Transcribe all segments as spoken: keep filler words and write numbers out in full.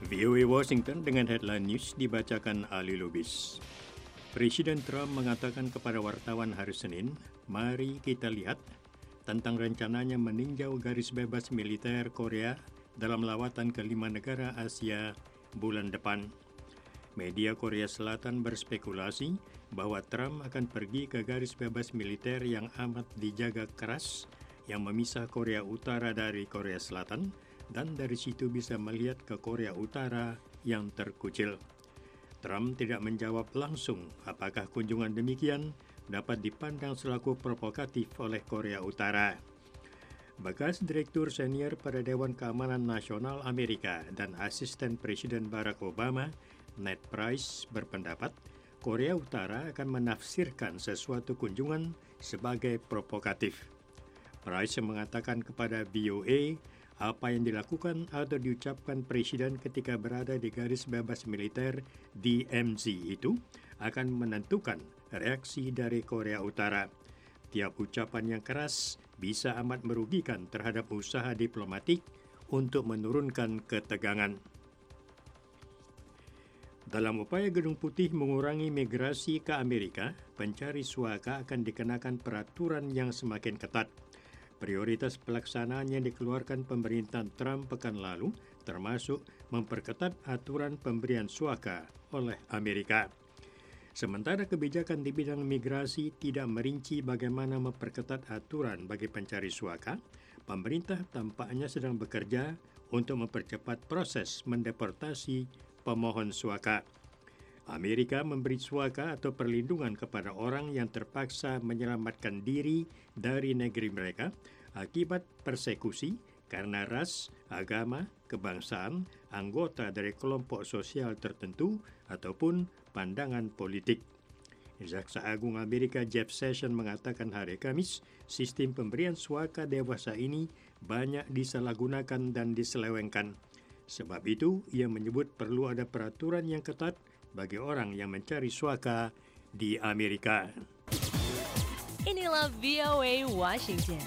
V O A Washington dengan headline news dibacakan Ali Lubis. Presiden Trump mengatakan kepada wartawan hari Senin, mari kita lihat tentang rencananya meninjau garis bebas militer Korea dalam lawatan ke lima negara Asia bulan depan. Media Korea Selatan berspekulasi bahwa Trump akan pergi ke garis bebas militer yang amat dijaga keras yang memisah Korea Utara dari Korea Selatan, dan dari situ bisa melihat ke Korea Utara yang terkucil. Trump tidak menjawab langsung apakah kunjungan demikian dapat dipandang selaku provokatif oleh Korea Utara. Bekas Direktur Senior pada Dewan Keamanan Nasional Amerika dan Asisten Presiden Barack Obama, Ned Price, berpendapat Korea Utara akan menafsirkan sesuatu kunjungan sebagai provokatif. Price mengatakan kepada V O A apa yang dilakukan atau diucapkan Presiden ketika berada di garis bebas militer D M Z itu akan menentukan reaksi dari Korea Utara. Tiap ucapan yang keras bisa amat merugikan terhadap usaha diplomatik untuk menurunkan ketegangan. Dalam upaya Gedung Putih mengurangi migrasi ke Amerika, pencari suaka akan dikenakan peraturan yang semakin ketat. Prioritas pelaksanaan yang dikeluarkan pemerintahan Trump pekan lalu termasuk memperketat aturan pemberian suaka oleh Amerika. Sementara kebijakan di bidang migrasi tidak merinci bagaimana memperketat aturan bagi pencari suaka, pemerintah tampaknya sedang bekerja untuk mempercepat proses mendeportasi pemohon suaka. Amerika memberi suaka atau perlindungan kepada orang yang terpaksa menyelamatkan diri dari negeri mereka akibat persekusi karena ras, agama, kebangsaan, anggota dari kelompok sosial tertentu, ataupun pandangan politik. Jaksa Agung Amerika Jeff Sessions mengatakan hari Kamis, sistem pemberian suaka dewasa ini banyak disalahgunakan dan diselewengkan. Sebab itu, ia menyebut perlu ada peraturan yang ketat bagi orang yang mencari suaka di Amerika. Inilah V O A Washington.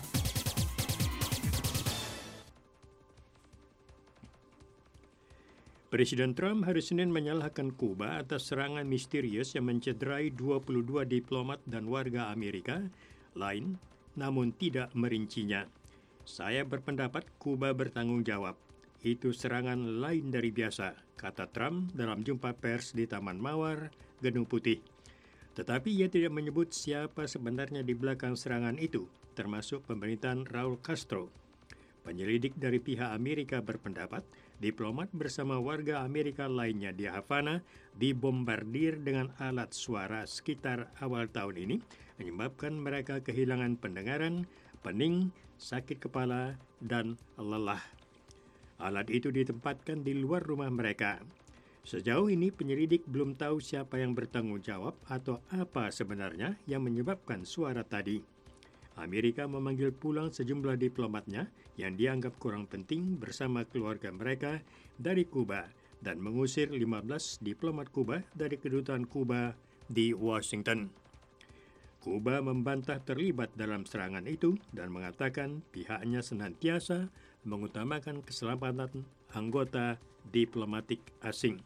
Presiden Trump hari Senin menyalahkan Kuba atas serangan misterius yang mencederai dua puluh dua diplomat dan warga Amerika lain, namun tidak merincinya. Saya berpendapat Kuba bertanggung jawab. Itu serangan lain dari biasa, kata Trump dalam jumpa pers di Taman Mawar, Gedung Putih. Tetapi ia tidak menyebut siapa sebenarnya di belakang serangan itu, termasuk pemerintahan Raul Castro. Penyelidik dari pihak Amerika berpendapat, diplomat bersama warga Amerika lainnya di Havana dibombardir dengan alat suara sekitar awal tahun ini, menyebabkan mereka kehilangan pendengaran, pening, sakit kepala, dan lelah. Alat itu ditempatkan di luar rumah mereka. Sejauh ini penyelidik belum tahu siapa yang bertanggung jawab atau apa sebenarnya yang menyebabkan suara tadi. Amerika memanggil pulang sejumlah diplomatnya yang dianggap kurang penting bersama keluarga mereka dari Kuba dan mengusir lima belas diplomat Kuba dari kedutaan Kuba di Washington. Kuba membantah terlibat dalam serangan itu dan mengatakan pihaknya senantiasa mengutamakan keselamatan anggota diplomatik asing.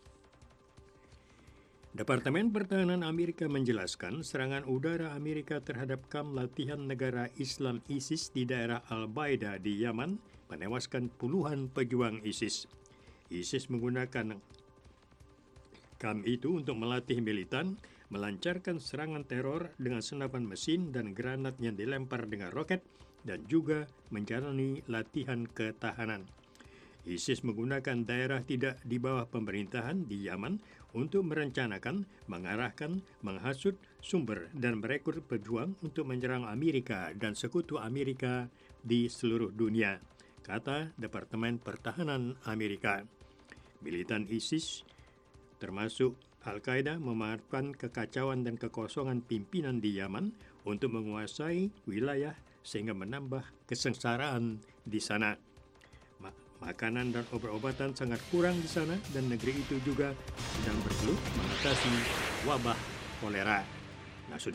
Departemen Pertahanan Amerika menjelaskan serangan udara Amerika terhadap kamp latihan negara Islam ISIS di daerah Al-Baida di Yaman menewaskan puluhan pejuang ISIS. ISIS menggunakan kamp itu untuk melatih militan, melancarkan serangan teror dengan senapan mesin dan granat yang dilempar dengan roket, dan juga menjalani latihan ketahanan. ISIS menggunakan daerah tidak di bawah pemerintahan di Yaman untuk merencanakan, mengarahkan, menghasut sumber dan merekrut pejuang untuk menyerang Amerika dan sekutu Amerika di seluruh dunia, kata Departemen Pertahanan Amerika. Militan ISIS termasuk Al-Qaeda memanfaatkan kekacauan dan kekosongan pimpinan di Yaman untuk menguasai wilayah sehingga menambah kesengsaraan di sana. Makanan dan obat-obatan sangat kurang di sana dan negeri itu juga sedang bergelut mengatasi wabah kolera. Nah,